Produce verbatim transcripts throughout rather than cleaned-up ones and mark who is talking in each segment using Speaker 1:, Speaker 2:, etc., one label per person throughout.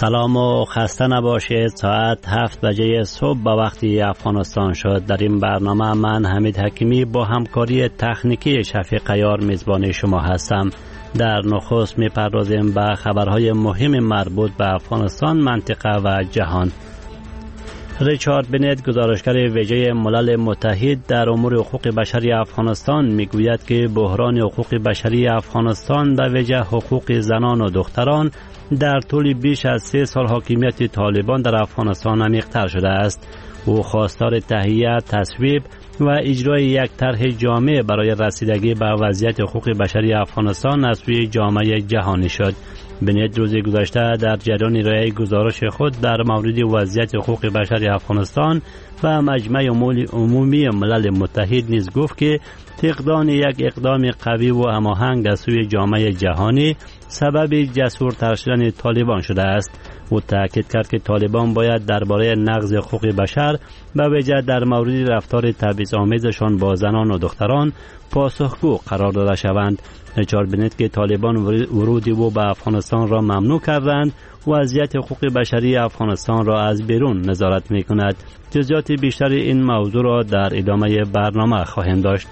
Speaker 1: سلام و خسته نباشید. ساعت هفت بجه صبح به وقتی افغانستان شد. در این برنامه من حمید حکیمی با همکاری تکنیکی شفیق عیار میزبان شما هستم. در نخست میپردازیم به خبرهای مهم مربوط به افغانستان، منطقه و جهان. ریچارد بنت، گزارشگر ویژه ملل متحد در امور حقوق بشری افغانستان، میگوید که بحران حقوق بشری افغانستان به ویژه حقوق زنان و دختران در طول بیش از سه سال حاکمیت طالبان در افغانستان عمیق‌تر شده است. او خواستار تهیه، تصویب و اجرای یک طرح جامع برای رسیدگی به وضعیت حقوق بشری افغانستان از سوی جامعه جهانی شد. بنت روز گذشته در جریان ارائه گزارش خود در مورد وضعیت حقوق بشر افغانستان و مجمع عمومی ملل متحد نیز گفت که فقدان یک اقدام قوی و هماهنگ از سوی جامعه جهانی سبب جسورتر شدن طالبان شده است. او تاکید کرد که طالبان باید درباره نقض حقوق بشر به ویژه در مورد رفتار تبعیض‌آمیزشان با زنان و دختران پاسخگو قرار داده شوند. ریچارد بنت که طالبان ورود او به افغانستان را ممنوع کردند، وضعیت حقوق بشری افغانستان را از بیرون نظارت می کند. جزئیات بیشتر این موضوع را در ادامه برنامه خواهیم داشت.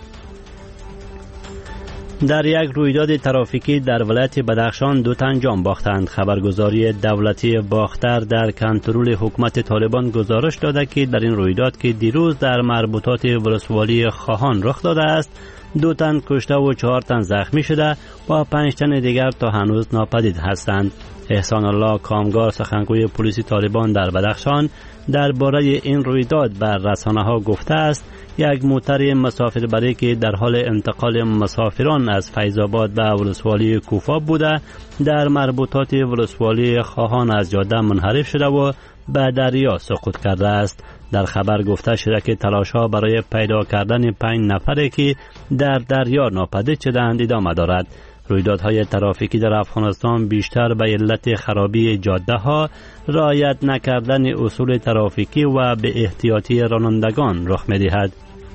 Speaker 1: در یک رویداد ترافیکی در ولایت بدخشان دو تن جان باختند. خبرگزاری دولتی باختر در کنترل حکومت طالبان گزارش داده که در این رویداد که دیروز در مربوطات ولسوالی خواهان رخ داده است، دو تن کشته و چهار تن زخمی شده و پنج تن دیگر تا هنوز ناپدید هستند. احسان الله کامگار، سخنگوی پلیس طالبان در بدخشان، درباره این رویداد بر رسانه‌ها گفته است یک موتر مسافربری که در حال انتقال مسافران از فیض‌آباد به ولسوالی کوفا بوده در مربوطات ولسوالی خواهان از جاده منحرف شده و به دریا سقوط کرده است. در خبر گفته شده که تلاش‌ها برای پیدا کردن پنج نفری که در دریا ناپدید شدند ادامه دارد. رویدادهای ترافیکی در افغانستان بیشتر به علت خرابی جاده‌ها، رعایت نکردن اصول ترافیکی و به احتیاطی رانندگان رخ می‌دهد.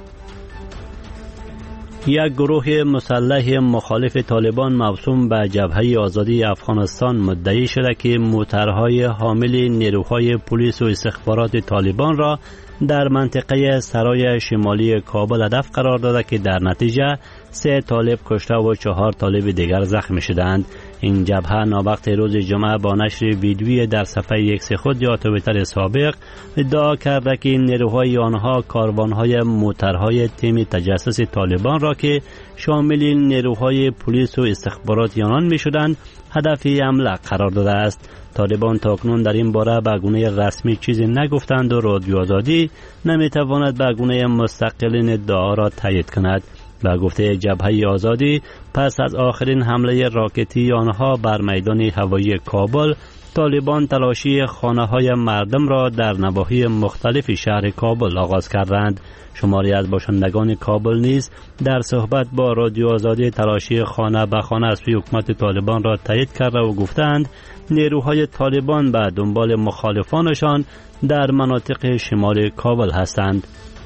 Speaker 1: یک گروه مسلح مخالف طالبان موسوم به جبهه آزادی افغانستان مدعی شده که موترهای حامل نیروهای پلیس و استخبارات طالبان را در منطقه سرای شمالی کابل هدف قرار داده که در نتیجه سه طالب کشته و چهار طالب دیگر زخمی شدند. این جبهه ناوقت روز جمعه با نشر ویدیویی در صفحه ایکس خود یا توییتر سابق ادعا کرده که نیروهای آنها کاروانهای موترهای تیم تجسس طالبان را که شامل نیروهای پلیس و استخبارات آنان می شدند هدف حمله قرار داده است. طالبان تاکنون در این باره به گونه رسمی چیزی نگفتند و رادیو آزادی نمیتواند به گونه مستقل این ادعا را تایید کند. به گفته جبهه آزادی، پس از آخرین حمله راکتی آنها بر میدان هوایی کابل، طالبان تلاشی خانه‌های مردم را در نواحی مختلف شهر کابل آغاز کردند. شماری از باشندگان کابل نیز در صحبت با رادیو آزادی تلاشی خانه به خانه از سوی حکومت طالبان را تایید کرده و گفتند نیروهای طالبان به دنبال مخالفانشان در مناطق شمال کابل هستند.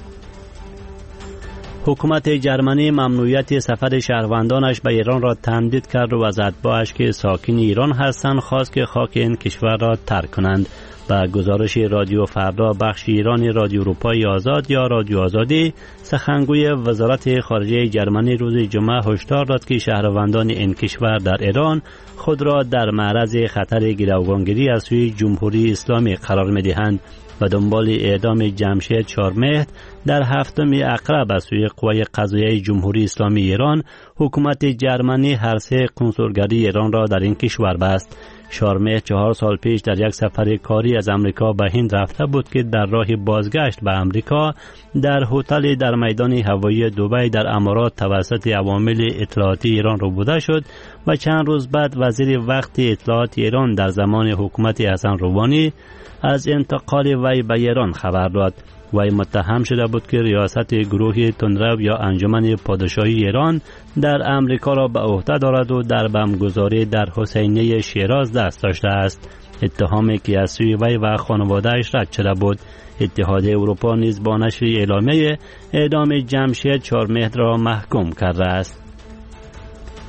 Speaker 1: حکومت جرمنی ممنوعیت سفر شهروندانش به ایران را تمدید کرد و از اتباعش که ساکن ایران هستند خواست که خاک این کشور را ترک کنند. با گزارش رادیو فردا بخش ایرانی رادیو اروپای آزاد یا رادیو آزادی، سخنگوی وزارت خارجه جرمنی روز جمعه هشدار داد که شهروندان این کشور در ایران خود را در معرض خطر گروگانگیری از سوی جمهوری اسلامی قرار می‌دهند. و دنبال اعدام جمشید چهارمهر در هفتم اقرب از سوی قوای قضاییه جمهوری اسلامی ایران، حکومت جرمنی هر سه کنسولگری ایران را در این کشور بست. چهارمهر چهار سال پیش در یک سفر کاری از امریکا به هند رفته بود که در راه بازگشت به امریکا در هتل در میدان هوایی دبی در امارات توسط عوامل اطلاعاتی ایران ربوده شد و چند روز بعد وزیر وقت اطلاعات ایران در زمان حکومت حسن روحانی از انتقال وی به ایران خبر داد. وی متهم شده بود که ریاست گروه تندرو یا انجمن پادشاهی ایران در امریکا را به عهده دارد و در بمبگذاری در حسینیه شیراز دست داشته است. اتهامی که از سوی وی و خانواده‌اش رد شده بود. اتحادیه اروپا نیز با نشر اعلامیه اعدام جمشید چهارمهر را محکوم کرده است.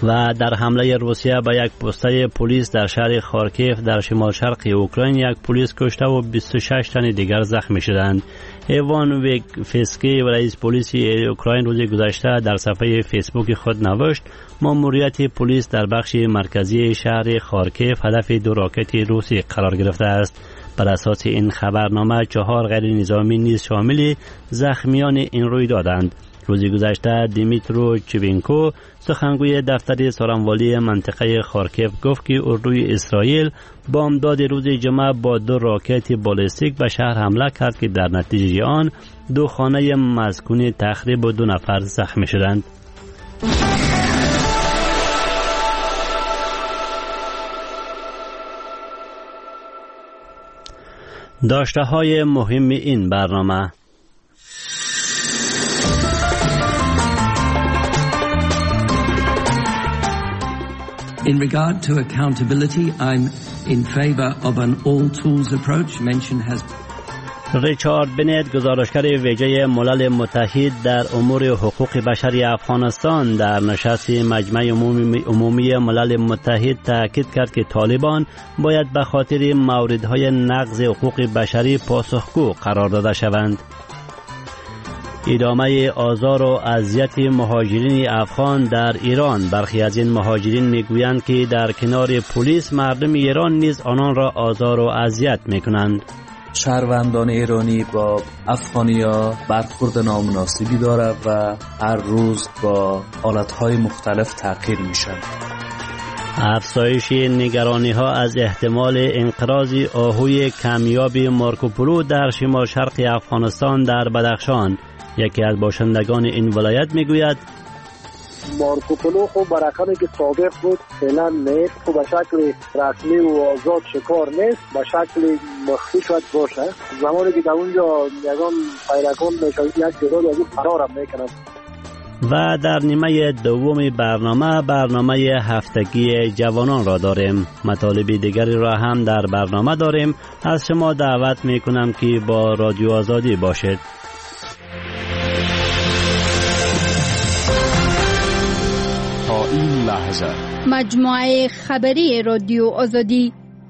Speaker 1: و در حمله روسیه به یک پسته پلیس در شهر خارکیف در شمال شرق اوکراین یک پلیس کشته و بیست و شش تن دیگر زخمی شدند. ایوان ویگفسکی و رئیس پلیس اوکراین روز گذشته در صفحه فیسبوک خود نوشت ماموریت پلیس در بخش مرکزی شهر خارکیف هدف دو راکت روسی قرار گرفته است. بر اساس این خبرنامه چهار غیر نظامی نیز شامل زخمیان این روی دادند. روز گذشته دیمیترو چوینکو سخنگوی دفتر سارنوالی منطقه خارکیف گفت که اردوی اسرائیل بامداد روز جمعه با دو راکت بالستیک به شهر حمله کرد که در نتیجه آن دو خانه مسکونی تخریب و دو نفر زخمی شدند. داشته های مهم این برنامه:
Speaker 2: In regard to accountability, I'm in favor of an all-tools approach mentioned has
Speaker 1: ریچارد بنت گزارشگر ویژه ملل متحد در امور حقوق بشری افغانستان در نشست مجمع عمومی ملل متحد تاکید کرد که طالبان باید به خاطر موردهای نقض حقوق بشری پاسخگو قرار داده شوند. ادامه آزار و اذیت مهاجرین افغان در ایران: برخی از این مهاجرین میگویند که در کنار پلیس مردم ایران نیز آنان را آزار و اذیت میکنند.
Speaker 3: شهروندان ایرانی با افغانی‌ها برخورد نامناسبی دارد و هر روز با حالتهای مختلف تغییر میشن.
Speaker 1: افزایش نگرانی ها از احتمال انقراض آهوی کمیاب مارکوپولو در شمال شرق افغانستان در بدخشان. یکی از باشندگان این ولایت میگوید
Speaker 4: مارکوپولو خب برقمی که سابق بود فعلا نیست، خب به شکل رسمی و آزاد شکار نیست، به شکل مخفی شاید باشه. زمانی که در اونجا یگان پیرکان میشوید یک تعداد از او فرار هم میکنند.
Speaker 1: و در نیمه دوم برنامه برنامه هفتگی جوانان را داریم. مطالب دیگری را هم در برنامه داریم. از شما دعوت میکنم که با رادیو آزادی باشید.
Speaker 5: تا این لحظه
Speaker 6: مجموعه خبری رادیو آزادی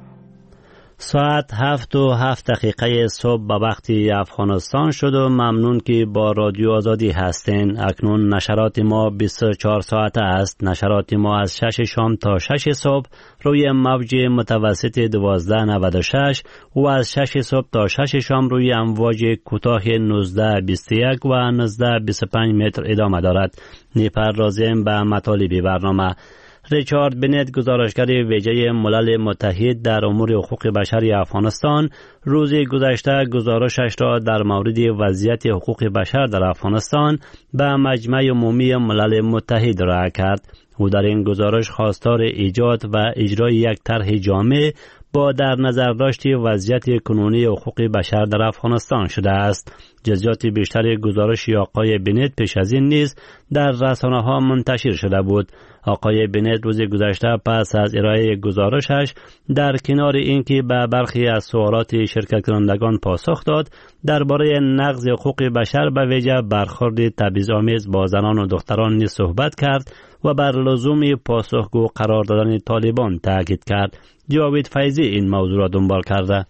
Speaker 1: ساعت هفت و هفت دقیقه صبح به وقت افغانستان شد و ممنون که با رادیو آزادی هستین. اکنون نشرات ما بیست و چهار ساعته است. نشرات ما از شش شام تا شش صبح روی موج متوسط دوازده نود و شش و از شش صبح تا شش شام روی امواج کوتاه نوزده بیست و یک و نوزده بیست و پنج متر ادامه دارد. میپردازیم به مطالب برنامه. ریچارد بنت گزارشگر ویژه ملل متحد در امور حقوق بشری افغانستان روز گذشته گزارشش را در مورد وضعیت حقوق بشر در افغانستان به مجمع عمومی ملل متحد ارائه کرد. او در این گزارش خواستار ایجاد و اجرای یک طرح جامع با در نظر داشت وضعیت کنونی حقوق بشر در افغانستان شده است. جزئیات بیشتر گزارش آقای بنت پیش از این نیز در رسانه‌ها منتشر شده بود. آقای بنت روز گذشته پس از ارائه گزارشش در کنار اینکه به برخی از سوالات شرکت کنندگان پاسخ داد، درباره نقض حقوق بشر به ویژه برخورد تبعیض‌آمیز با زنان و دختران نیز صحبت کرد و بر لزوم پاسخگو قرار دادن طالبان تاکید کرد. جاوید فیضی این موضوع را دنبال کرده.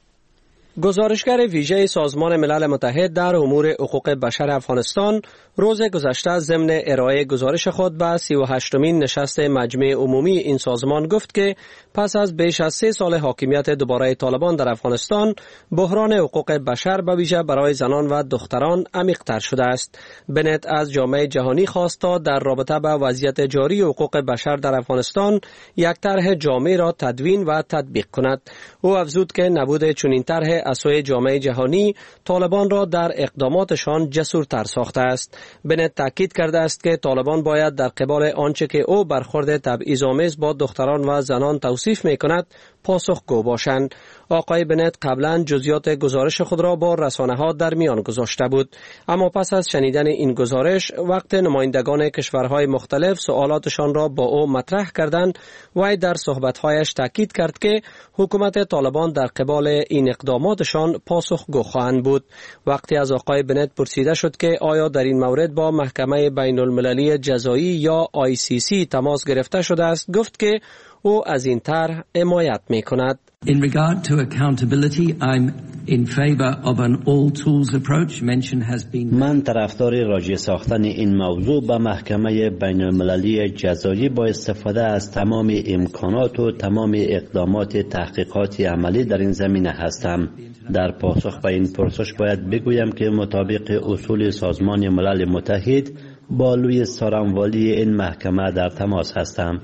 Speaker 7: گزارشگر ویژه سازمان ملل متحد در امور حقوق بشر افغانستان روز گذشته ضمن ارائه گزارش خود به سی و هشتمین نشست مجمع عمومی این سازمان گفت که پس از بیش از سه سال حاکمیت دوباره طالبان در افغانستان، بحران حقوق بشر به ویژه برای زنان و دختران عمیق‌تر شده است. بنت از جامعه جهانی خواست تا در رابطه با وضعیت جاری حقوق بشر در افغانستان یک طرح جامع را تدوین و تطبیق کند. او افزود که نبود چنین طرح از سوی جامعه جهانی طالبان را در اقداماتشان جسورتر ساخته است. بنت تاکید کرده است که طالبان باید در قبال آنچه که او برخورد تبعیض‌آمیز با دختران و زنان توصیف می‌کند پاسخگو باشند. آقای بنت قبلا جزئیات گزارش خود را با رسانه‌ها در میان گذاشته بود، اما پس از شنیدن این گزارش وقت نمایندگان کشورهای مختلف سوالاتشان را با او مطرح کردند، وی در صحبت‌هایش تاکید کرد که حکومت طالبان در قبال این اقداماتشان پاسخگو خواهند بود. وقتی از آقای بنت پرسیده شد که آیا در این مورد با محکمه بین المللی جزایی یا آی سی سی تماس گرفته شده است، گفت که او از این طرح حمایت می‌کند.
Speaker 2: In regard to accountability, I'm in favor of an all tools approach. Mention has been
Speaker 1: من طرفدار راجع ساختن این موضوع به محکمه بین المللی جزایی با استفاده از تمام امکانات و تمام اقدامات تحقیقاتی عملی در این زمینه هستم. در پاسخ به این پرسش باید بگویم که مطابق اصول سازمان ملل متحد با لوی سارنوالی این محکمه در تماس هستم.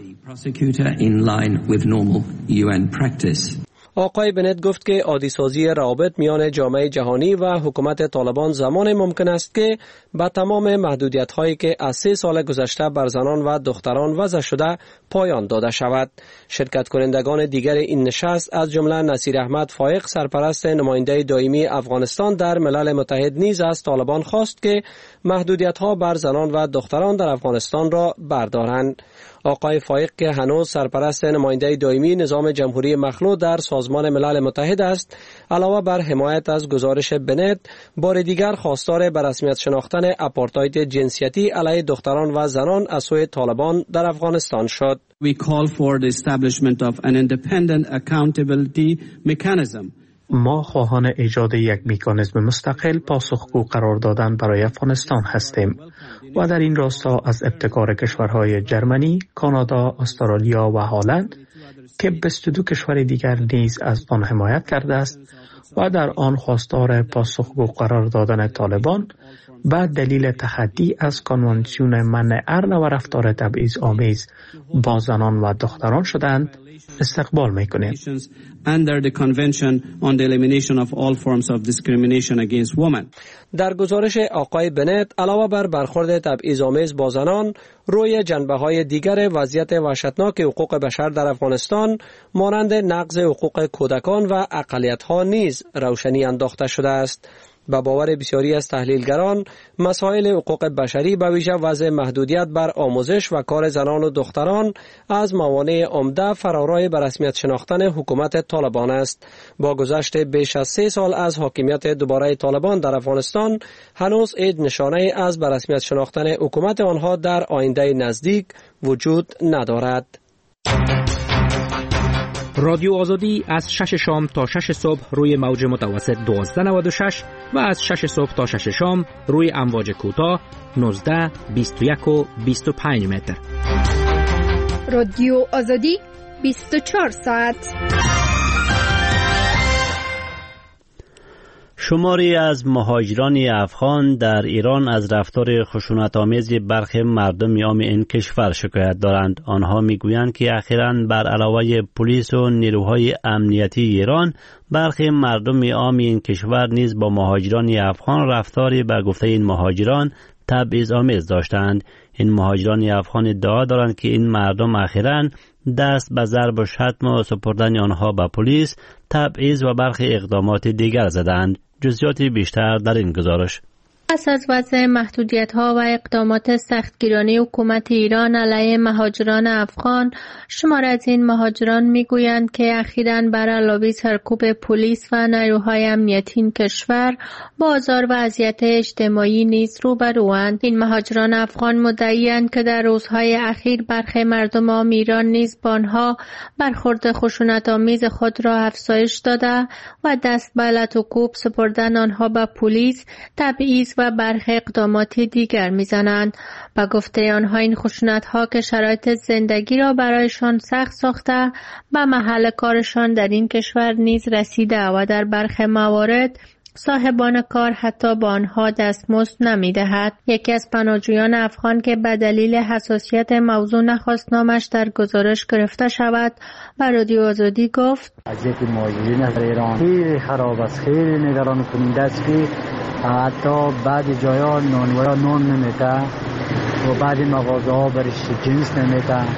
Speaker 7: آقای بنت گفت که عادی سازی روابط میان جامعه جهانی و حکومت طالبان زمان ممکن است که با تمام محدودیت هایی که از سه سال گذشته بر زنان و دختران وضع شده پایان داده شود. شرکت کنندگان دیگر این نشست از جمله نصیر احمد فایق سرپرست نماینده دائمی افغانستان در ملل متحد نیز از طالبان خواست که محدودیت ها بر زنان و دختران در افغانستان را بردارند. آقای فایق که هنوز سرپرست نماینده دائمی نظام جمهوری مخلوع در سازمان ملل متحد است، علاوه بر حمایت از گزارش بنت، بار دیگر خواستار به رسمیت شناختن آپارتاید جنسیتی علیه دختران و زنان از سوی طالبان در افغانستان شد.
Speaker 8: We call for the establishment of an independent accountability mechanism.
Speaker 9: ما خواهان ایجاد یک مکانیزم مستقل پاسخگو قرار دادن برای افغانستان هستیم و در این راستا از ابتکار کشورهای جرمنی، کانادا، استرالیا و هلند که بیست و دو کشور دیگر نیز از آن حمایت کرده است و در آن خواستار پاسخگو قرار دادن طالبان به دلیل تحدی از کنوانسیون منع هر نوع رفتار تبعیض آمیز با زنان و دختران شدند استقبال می‌کنیم.
Speaker 8: Under the Convention on the Elimination of All Forms of Discrimination Against Women.
Speaker 7: در گزارش آقای بنت علاوه بر برخورد تبعیض‌آمیز با زنان، روی جنبه‌های دیگر وضعیت وحشتناک حقوق بشر در افغانستان مانند نقض حقوق کودکان و اقلیت‌ها نیز روشنی انداخته شده است. به باور بسیاری از تحلیلگران، مسائل حقوق بشری به ویژه وضع محدودیت بر آموزش و کار زنان و دختران از موانع عمده فرارای به رسمیت شناختن حکومت طالبان است. با گذشت بیش از سه سال از حاکمیت دوباره طالبان در افغانستان، هنوز هیچ نشانه از به رسمیت شناختن حکومت آنها در آینده نزدیک وجود ندارد.
Speaker 10: رادیو آزادی از شش شام تا شش صبح روی موج متوسط دوازده نود و شش و از شش صبح تا شش شام روی امواج کوتاه نوزده، بیست و یک و بیست و پنج متر.
Speaker 6: رادیو آزادی بیست و چهار ساعت.
Speaker 1: شماری از مهاجران افغان در ایران از رفتار خشونت‌آمیز برخی مردم عام این کشور شکایت دارند. آنها میگویند که اخیراً بر علاوه پلیس و نیروهای امنیتی ایران، برخی مردم عام این کشور نیز با مهاجران افغان رفتاری به گفته این مهاجران تبعیض‌آمیز داشتند. این مهاجران افغان ادعا دارند که این مردم اخیراً دست به ضرب و شتم و سپردن آنها به پلیس، تبعیض و برخی اقدامات دیگر زدند. جزئیاتی بیشتر در این گزارش.
Speaker 11: پس از وضع محدودیت‌ها و اقدامات سختگیرانه حکومت ایران علیه مهاجران افغان، شمار از این مهاجران میگویند که اخیراً بر علاوه سرکوب پلیس و نیروهای امنیتی این کشور با آزار و اذیت اجتماعی نیز روبروند. این مهاجران افغان مدعی‌اند که در روزهای اخیر برخی مردم عام ایران نیز با آنها برخورد خشونت‌آمیز خود را افزایش داده و دست به لط و کوب سپردن آنها به پلیس، تبعیض و برخی اقدامات دیگر میزنند. با گفته آنها این خشونت‌ها که شرایط زندگی را برایشان سخت ساخته، به محل کارشان در این کشور نیز رسیده و در برخی موارد صاحبان کار حتی با آنها دستمزد نمی‌دهد. یکی از پناهجویان افغان که به دلیل حساسیت موضوع نخواست نامش در گزارش گرفته شود، بر رادیو آزادی گفت:
Speaker 12: وضعیت مهاجرین در ایران خیلی خراب است، خیلی نگران کننده است که حتی بعضی جایا نانوایی نان نمیده و بعضی مغازه ها برش جنس نمیده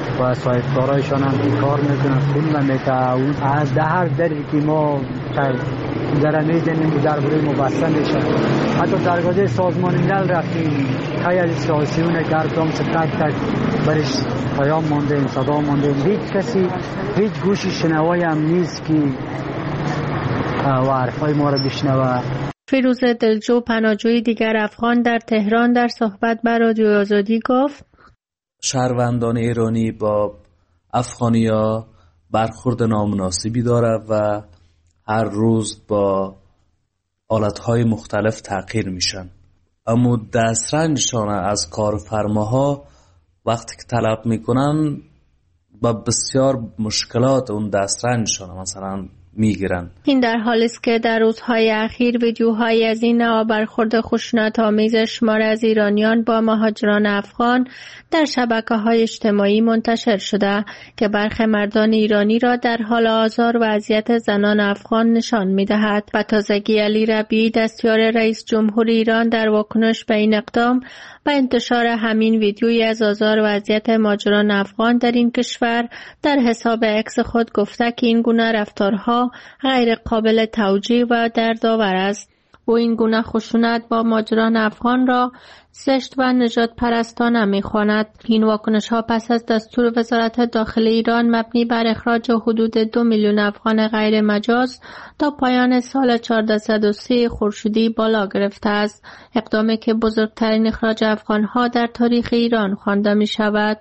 Speaker 12: و صاحبکارایشان هم کار میکنن خون نمیده. از هر دری که ما در میزنیم در برای مبسته میشه. حتی درگاه سازمان ملل رفتیم خیلی سیاسیونه که اقدام چه تک تک برش پیام مانده، صدا مانده. هیچ کسی هیچ گوشی شنوایی هم نیست که و حرفای ما رو بشنوه.
Speaker 11: فیروز دلجو، پناهجوی دیگر افغان در تهران، در صحبت با رادیو آزادی گفت
Speaker 3: شهروندان ایرانی با افغانیا برخورد نامناسبی داره و هر روز با آلتهای مختلف تغییر میشن، اما دسترنجشان از کارفرماها وقتی که طلب میکنن با بسیار مشکلات اون دسترنجشان مثلا میگیرن.
Speaker 11: این در حالی است که در روزهای اخیر ویدیوهایی از این نوع برخورد خشونت‌آمیز شمار از ایرانیان با مهاجران افغان در شبکه‌های اجتماعی منتشر شده که برخی مردان ایرانی را در حال آزار و اذیت زنان افغان نشان می‌دهد. و تازگی علی ربیعی، دستیار رئیس جمهور ایران، در واکنش به این اقدام و انتشار همین ویدیویی از آزار و اذیت مهاجران افغان در این کشور در حساب اکس خود گفته که این گونه رفتارها غیر قابل توجیه و دردآور است. او این گونه خشونت با مهاجران افغان را زشت و نجات پرستانه می‌خواند. این واکنش ها پس از دستور وزارت داخلی ایران مبنی بر اخراج حدود دو میلیون افغان غیر مجاز تا پایان سال هزار و چهارصد و سی خورشیدی بالا گرفته است، اقدامی که بزرگترین اخراج افغان ها در تاریخ ایران خوانده می شود.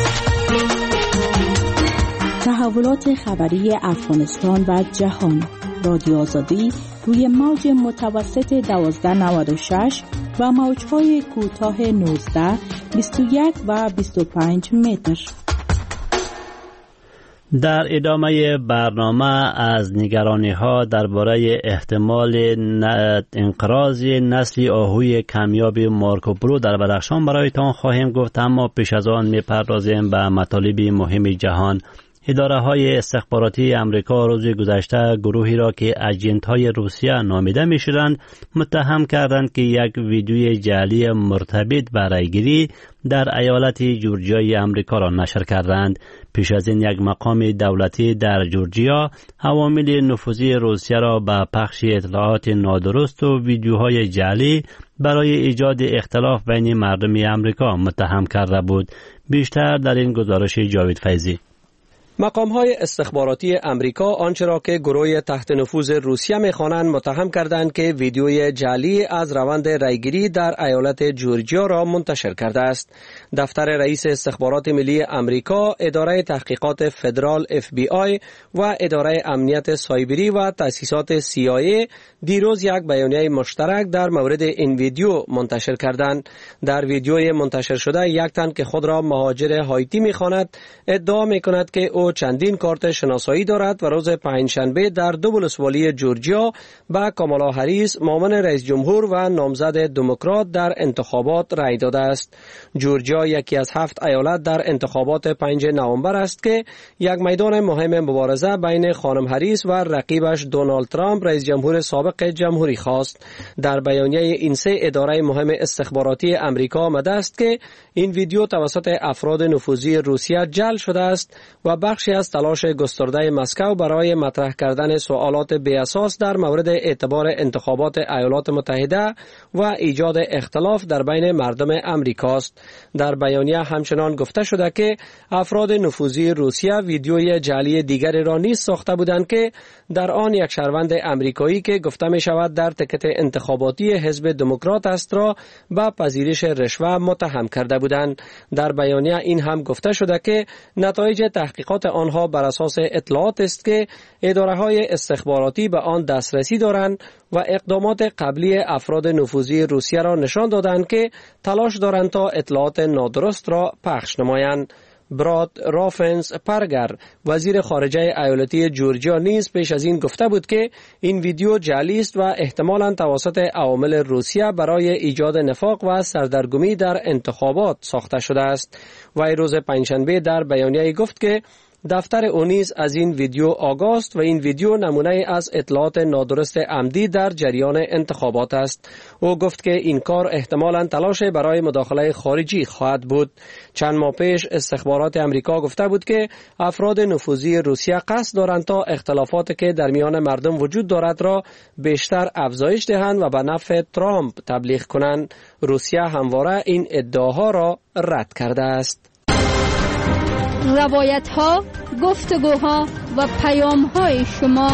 Speaker 13: تحولات خبری افغانستان و جهان. رادیو آزادی روی موج متوسط دوازده نود و شش و موج‌های کوتاه نوزده، بیست و یک و بیست و پنج متر.
Speaker 1: در ادامه برنامه از نگرانی‌ها درباره احتمال انقراض نسل آهوی کمیاب مارکوپولو در بدخشان برایتان خواهیم گفت، اما پیش از آن می‌پردازیم به مطالب مهم جهان. اداره های استخباراتی امریکا روز گذشته گروهی را که اجنت های روسیه نامیده می شدند متهم کردند که یک ویدیوی جعلی مرتبط به رایگیری در ایالت جورجیای امریکا را نشر کردند. پیش از این یک مقام دولتی در جورجیا عوامل نفوذی روسیه را به پخش اطلاعات نادرست و ویدیوهای جعلی برای ایجاد اختلاف بین مردم امریکا متهم کرده بود. بیشتر در این گزارش جاوید فیضی.
Speaker 7: مقام‌های استخباراتی امریکا آنچه را که گروه تحت نفوذ روسیه می‌خوانند متهم کردند که ویدیوی جعلی از روند رایگیری در ایالت جورجیا را منتشر کرده است. دفتر رئیس استخبارات ملی امریکا، اداره تحقیقات فدرال اف بی آی و اداره امنیت سایبری و تأسیسات سی آی ای دیروز یک بیانیه مشترک در مورد این ویدیو منتشر کردند. در ویدیوی منتشر شده یک تن که خود را مهاجر هایتی می‌خواند ادعا می‌کند که او چندین کارت شناسایی دارد و روز پنجشنبه در دو ولسوالی جورجیا به کامالا هریس، معاون رئیس جمهور و نامزد دموکرات در انتخابات رای داده است. جورجیا یکی از هفت ایالت در انتخابات پنجم نوامبر است که یک میدان مهم مبارزه بین خانم هریس و رقیبش دونالد ترامپ، رئیس جمهور سابق جمهوری خواست. در بیانیه این سه اداره مهم استخباراتی امریکا آمده است که این ویدیو توسط افراد نفوذی روسیه جعل شده است و بخشی از تلاش گسترده مسکو برای مطرح کردن سوالات بی اساس در مورد اعتبار انتخابات ایالات متحده و ایجاد اختلاف در بین مردم امریکاست. در بیانیه همچنان گفته شده که افراد نفوذی روسیه ویدیوی جعلی دیگری را نیز ساخته بودند که در آن یک شهروند امریکایی که گفته می شود در تکت انتخاباتی حزب دموکرات است را به پذیرش رشوه متهم کرده بودند. در بیانیه این هم گفته شده که نتایج تحقیقات آنها بر اساس اطلاعات است که اداره‌های استخباراتی به آن دسترسی دارند و اقدامات قبلی افراد نفوذی روسیه را نشان دادند که تلاش دارند تا اطلاعات نادرست را پخش نمایند. براد رافنز پرگر، وزیر خارجه ایالتی جورجیا، نیز پیش از این گفته بود که این ویدیو جعلی است و احتمالاً توسط عوامل روسیه برای ایجاد نفاق و سردرگمی در انتخابات ساخته شده است. و روز پنجشنبه در بیانیه گفت که دفتر او نیز از این ویدیو آگاه است و این ویدیو نمونه از اطلاعات نادرست عمدی در جریان انتخابات است. او گفت که این کار احتمالاً تلاش برای مداخله خارجی خواهد بود. چند ماه پیش استخبارات امریکا گفته بود که افراد نفوذی روسیه قصد دارند تا اختلافاتی که در میان مردم وجود دارد را بیشتر افزایش دهند و به نفع ترامپ تبلیغ کنند. روسیه همواره این ادعاها را رد کرده است.
Speaker 6: روایت ها، گفتگوها و پیام های شما.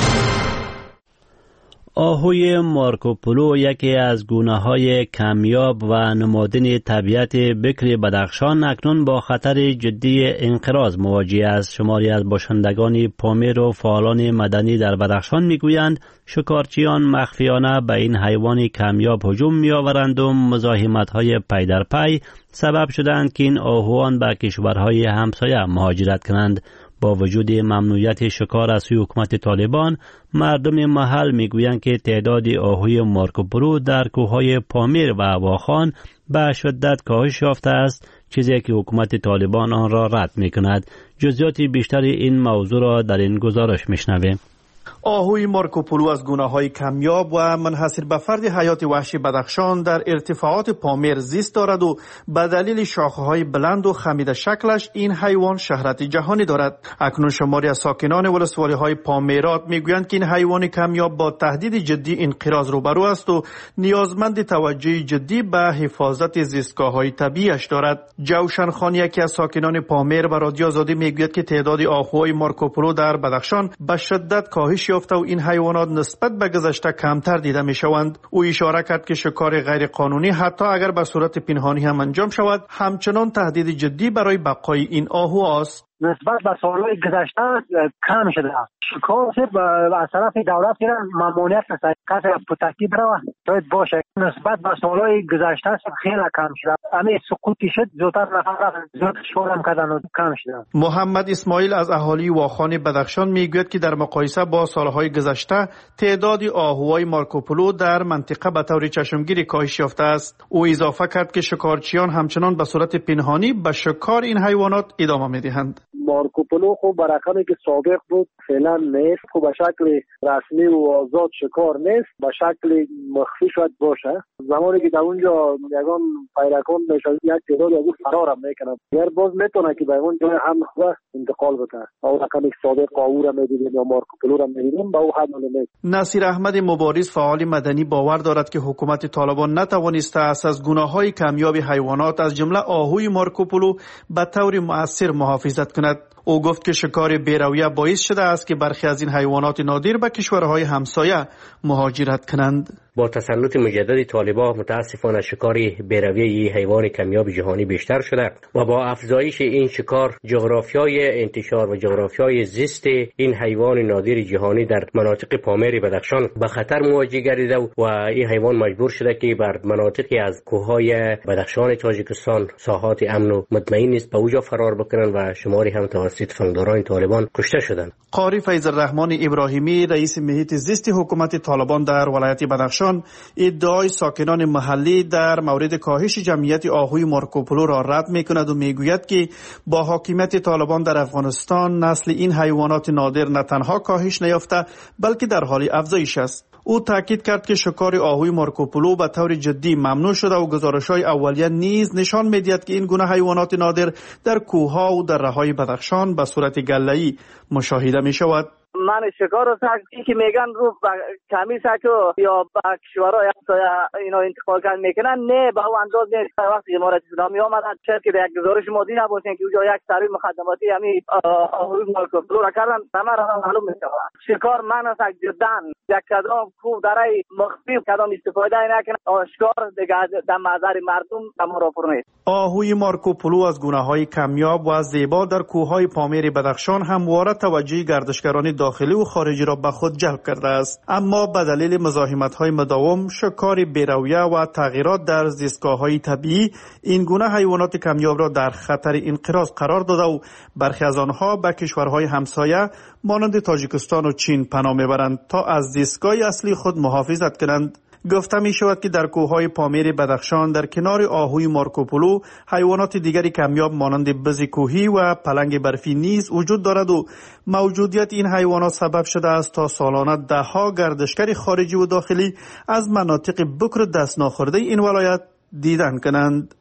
Speaker 1: آهوی مارکوپولو یکی از گونه‌های کمیاب و نمادین طبیعت بکر بدخشان اکنون با خطر جدی انقراض مواجه است. شماری از باشندگان پامیر و فعالان مدنی در بدخشان میگویند شکارچیان مخفیانه به این حیوان کمیاب هجوم می‌آورند و مزاحمت‌های پی در پی سبب شدند که این آهوان به کشورهای همسایه مهاجرت کنند. با وجود ممنوعیت شکار از سوی حکومت طالبان، مردم محل میگویند که تعداد آهوی مارکوپولو در کوههای پامیر و واخان به شدت کاهش یافته است، چیزی که حکومت طالبان آن را رد میکند. جزئیات بیشتر این موضوع را در این گزارش میشنویم.
Speaker 14: آهوی مارکوپولو از گونه‌های کمیاب و منحصر به فرد حیات وحشی بدخشان در ارتفاعات پامیر زیست دارد و به دلیل شاخه‌های بلند و خمیده شکلش این حیوان شهرت جهانی دارد. اکنون شماری از ساکنان ولسوالی‌های پامیرات میگویند که این حیوان کمیاب با تهدید جدی انقراض روبرو است و نیازمند توجه جدی به حفاظت زیستگاه‌های طبیعیش دارد. جوشن خان، یکی از ساکنان پامیر، به رادیو آزادی میگوید که تعداد آهوهای مارکوپولو در بدخشان به شدت کاهش یافته و این حیوانات نسبت به گذشته کمتر دیده می شوند. او اشاره کرد که شکار غیر قانونی حتی اگر به صورت پنهانی هم انجام شود همچنان تهدید جدی برای بقای این آهو است.
Speaker 4: نسبت به سالهای گذشته کم شده. شکار صرف از طرف دولت ممنوعیت است. کسی پتکی بروه باید باشه. نسبت به سالهای گذشته خیلی کم شده. همه سقوطی شد، زودتر نفر زیاد شکار هم کردن و کم شده.
Speaker 14: محمد اسماعیل از اهالی واخان بدخشان میگوید که در مقایسه با سالهای گذشته تعداد آهوهای مارکوپولو در منطقه به طور چشمگیری کاهش یافته است. او اضافه کرد که شکارچیان همچنان به صورت پنهانی به شکار این حیوانات ادامه میدهند.
Speaker 4: مارکوپولو خب برقمی که سابق بود فعلا نیست. خب به شکل رسمی و آزاد شکار نیست، به شکل مخفی شاید باشه. زمانی که در اونجا یگان پیرکان میشه یک تعداد از او فرار هم میکنه، دیگر باز میتونه که به اون جای هم خواه انتقال بکنه. او رقمی که سابق آهو را میدیدیم یا مارکوپولو را میدیدیم به او حد نیست.
Speaker 14: نصیر احمد مبارز، فعال مدنی، باور دارد که حکومت طالبان نتوانسته است از گونه‌های کمیاب حیوانات از جمله آهوی مارکوپولو به طور مؤثر محافظت کند. او گفت که شکار بی‌رویه باعث شده است که برخی از این حیوانات نادر به کشورهای همسایه مهاجرت کنند.
Speaker 15: با تسلط مجدد طالبان متاسفانه شکار بی‌رویه حیوان کمیاب جهانی بیشتر شده و با افزایش این شکار جغرافیای انتشار و جغرافیای زیست این حیوان نادر جهانی در مناطق پامیر بدخشان به خطر مواجه گردیده و این حیوان مجبور شده که بر مناطقی از کوههای بدخشان تاجیکستان ساحات امن و مطمئن نیست به اوجا فرار بکنند و شماری هم توسط فنگداران طالبان کشته شدند.
Speaker 14: قاری فیض الرحمن ابراهیمی، رئیس محیط زیست حکومت طالبان در ولایت بدخشان، ادعای ساکنان محلی در مورد کاهش جمعیت آهوی مارکوپولو را رد می‌کند و میگوید که با حاکمیت طالبان در افغانستان نسل این حیوانات نادر نه تنها کاهش نیافته بلکه در حال افزایش است. او تاکید کرد که شکار آهوی مارکوپولو به طور جدی ممنوع شده و گزارش‌های اولیه نیز نشان می‌دهد که این گونه حیوانات نادر در کوه‌ها و دره‌های بدخشان به صورت گله‌ای مشاهده می‌شود.
Speaker 16: من شکار رو ساکی که میگن رو کمی ساکو یا با کشورهای همسایه اینا انتقال کردن میکنن، نه به اون انداز نیست. وقتی امارات اسلامی آمدن شاید که یک گزارش مادی نباشین که اونجا یک سری مخدماتی همین آهوی مارکوپولو را کردن، همه را معلوم میشود. شکار من از جدا یک کدام خوب درای مخفی کدام استفاده نکنه، آشکار دیگه در نظر مردم تمام نیست.
Speaker 14: آهوی مارکوپولو از گونه‌های کمیاب و زیبا در کوههای پامیر بدخشان همواره توجه گردشگران داخلی و خارجی را به خود جلب کرده است، اما به دلیل مزاحمت‌های مداوم، شکار بی‌رویه و تغییرات در زیستگاه‌های طبیعی این گونه حیوانات کمیاب را در خطر انقراض قرار داده و برخی از آنها به کشورهای همسایه مانند تاجیکستان و چین پناه میبرند تا از زیستگاه اصلی خود محافظت کنند. گفته می شود که در کوههای پامیر بدخشان در کنار آهوی مارکوپولو حیوانات دیگری کمیاب مانند بز کوهی و پلنگ برفی نیز وجود دارد و موجودیت این حیوانات سبب شده است تا سالانه ده ها گردشگر خارجی و داخلی از مناطق بکر دست ناخورده این ولایت دیدن کنند.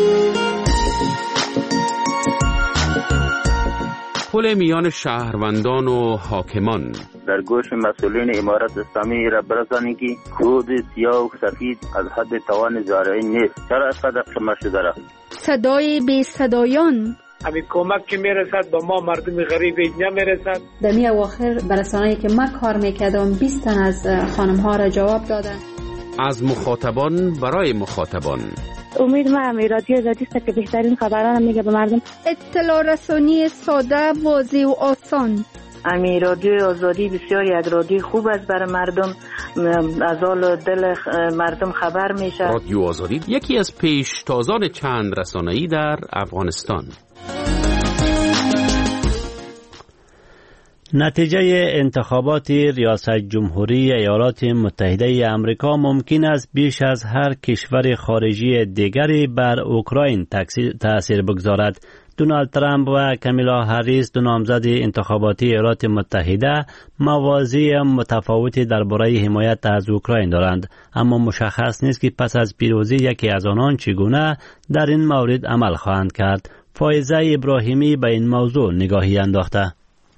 Speaker 17: پل میان شهروندان و حاکمان
Speaker 18: در گوش مسئولین امارت اسلامی را برسانید که کود سیاه و سفید از حد توان زارعین نیست. چرا اینقدر شما شده را؟
Speaker 6: صدای بی صدایان
Speaker 19: همین کمک که میرسد با ما مردم غریب نمیرسد.
Speaker 20: در می اواخر برسانه‌ای که من کار میکردم بیست تن از خانم ها را جواب دادن.
Speaker 17: از مخاطبان برای مخاطبان.
Speaker 21: امید ما رادیو آزادی است که بهترین خبران میگه به مردم.
Speaker 6: اطلاع رسانی ساده، واضح و آسان.
Speaker 22: امی رادیو آزادی بسیار یک رادیو خوب است برای مردم، از حال دل مردم خبر میشه.
Speaker 17: رادیو آزادی یکی از پیشتازان چند رسانه‌ای در افغانستان.
Speaker 1: نتیجه انتخابات ریاست جمهوری ایالات متحده آمریکا ممکن است بیش از هر کشور خارجی دیگری بر اوکراین تأثیر بگذارد. دونالد ترامپ و کامیلا هریس، دو نامزد انتخاباتی ایالات متحده، موازی متفاوتی درباره حمایت از اوکراین دارند، اما مشخص نیست که پس از پیروزی یکی از آنان چگونه در این مورد عمل خواهند کرد. فائزه ابراهیمی به این موضوع نگاهی انداخته.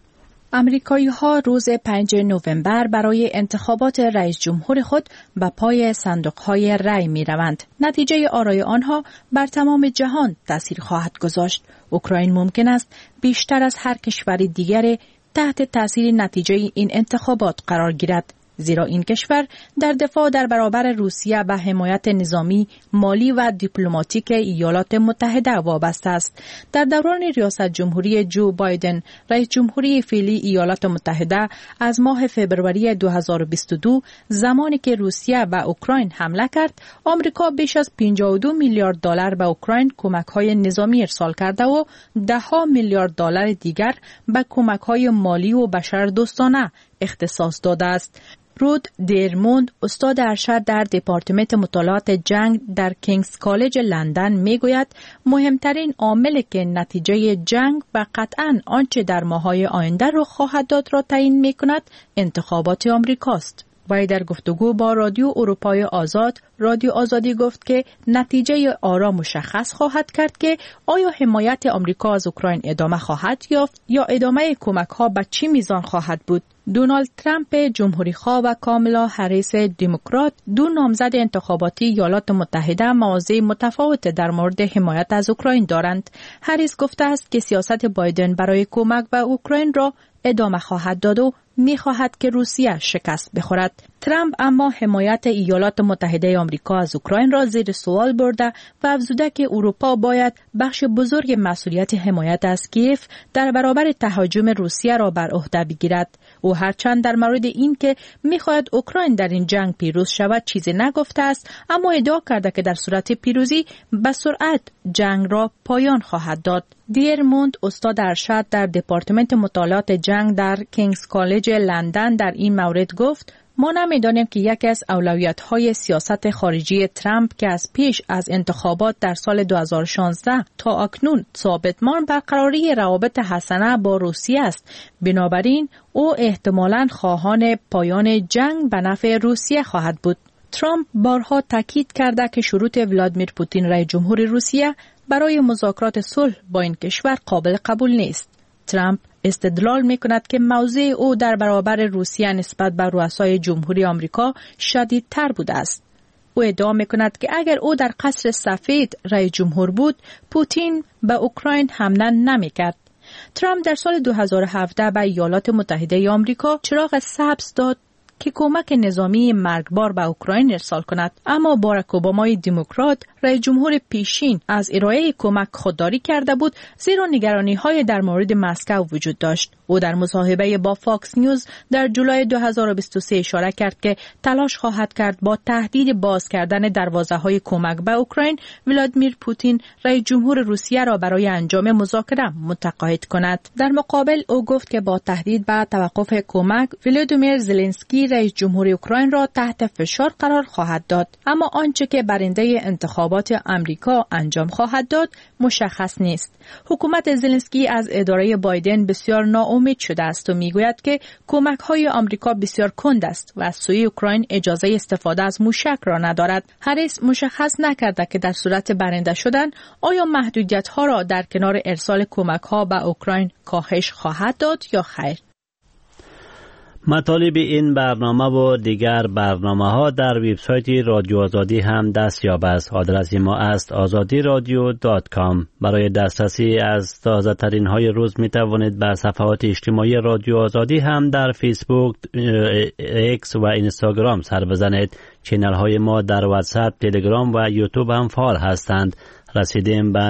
Speaker 13: امریکایی ها روز پنجم نوامبر برای انتخابات رئیس جمهور خود به پای صندوق های رای می روند. نتیجه آرای آنها بر تمام جهان تاثیر خواهد گذاشت. اوکراین ممکن است بیشتر از هر کشور دیگر تحت تاثیر نتیجه این انتخابات قرار گیرد، زیرا این کشور در دفاع در برابر روسیه به حمایت نظامی، مالی و دیپلماتیک ایالات متحده وابسته است. در دوران ریاست جمهوری جو بایدن، رئیس جمهوری فعلی ایالات متحده، از ماه فوریه دو هزار و بیست و دو، زمانی که روسیه به اوکراین حمله کرد، آمریکا بیش از پنجاه و دو میلیارد دلار به اوکراین کمک‌های نظامی ارسال کرده و ده ها میلیارد دلار دیگر به کمک‌های مالی و بشردوستانه اختصاص داده است. رود دیرموند، استاد ارشد در دپارتمان مطالعات جنگ در کینگز کالج لندن میگوید مهمترین عامل که نتیجه جنگ و قطعاً آنچه در ماه‌های آینده رخ خواهد داد را تعیین میکند انتخابات آمریکاست. وی در گفتگو با رادیو اروپای آزاد، رادیو آزادی گفت که نتیجه آرا مشخص خواهد کرد که آیا حمایت آمریکا از اوکراین ادامه خواهد یافت یا ادامه کمک‌ها به چه میزان خواهد بود. دونالد ترامپ جمهوری‌خواه و کاملا هریس دموکرات، دو نامزد انتخاباتی ایالات متحده، مواضع متفاوت در مورد حمایت از اوکراین دارند. هریس گفته است که سیاست بایدن برای کمک به اوکراین را ادامه خواهد داد و می‌خواهد که روسیه شکست بخورد. ترامپ اما حمایت ایالات متحده آمریکا از اوکراین را زیر سوال برده و افزوده که اروپا باید بخش بزرگ مسئولیت حمایت از کیف در برابر تهاجم روسیه را بر عهده بگیرد. او هرچند در مورد این که می‌خواهد اوکراین در این جنگ پیروز شود چیزی نگفته است، اما ادعا کرده که در صورت پیروزی به سرعت جنگ را پایان خواهد داد. دیرموند، استاد ارشد در دپارتمان مطالعات جنگ در کینگز کالج لندن، در این مورد گفت: ما نمی‌دانیم که یکی از اولویت‌های سیاست خارجی ترامپ که از پیش از انتخابات در سال دو هزار و شانزده تا اکنون ثابتمان برقراری روابط حسنه با روسیه است. بنابراین او احتمالاً خواهان پایان جنگ به نفع روسیه خواهد بود. ترامپ بارها تاکید کرده که شروط ولادیمیر پوتین رئیس جمهور روسیه برای مذاکرات صلح با این کشور قابل قبول نیست. ترامپ استدلال می کند که موضع او در برابر روسیه نسبت به رؤسای جمهوری آمریکا شدیدتر بوده است. او ادعا می کند که اگر او در قصر سفید رئیس جمهور بود، پوتین به اوکراین حمله نمی کرد. ترامپ در سال دو هزار و هفده به ایالات متحده آمریکا چراغ سبز داد که کمک نظامی مرگبار به اوکراین ارسال کند، اما باراک اوبامای دموکرات، رئیس جمهور پیشین، از ارائه کمک خودداری کرده بود، زیرا نگرانی‌های در مورد مسکو وجود داشت. او در مصاحبه با فاکس نیوز در جولای دو هزار و بیست و سه اشاره کرد که تلاش خواهد کرد با تهدید باز کردن دروازه‌های کمک به اوکراین، ولادیمیر پوتین رئیس جمهور روسیه را برای انجام مذاکره متقاعد کند. در مقابل او گفت که با تهدید به توقف کمک، ولادیمیر زلنسکی
Speaker 2: رئیس جمهور اوکراین را تحت فشار قرار خواهد داد. اما آنچه که برنده انتخابات امریکا انجام خواهد داد مشخص نیست. حکومت زلنسکی از اداره بایدن بسیار ناامید شده است و میگوید که کمک‌های آمریکا بسیار کند است و از سوی اوکراین اجازه استفاده از موشک را ندارد. هریس مشخص نکرده که در صورت برنده شدن آیا محدودیت‌ها را در کنار ارسال کمک‌ها به اوکراین کاهش خواهد داد یا خیر.
Speaker 1: مطالب این برنامه و دیگر برنامه ها در وبسایت رادیو آزادی هم دستیاب است. آدرس ما است آزادی رادیو دات کام. برای دسترسی از تازه ترین های روز می توانید به صفحات اجتماعی رادیو آزادی هم در فیسبوک، ایکس و اینستاگرام سر بزنید. چینل های ما در واتساپ، تلگرام و یوتیوب هم فعال هستند. رسیدیم به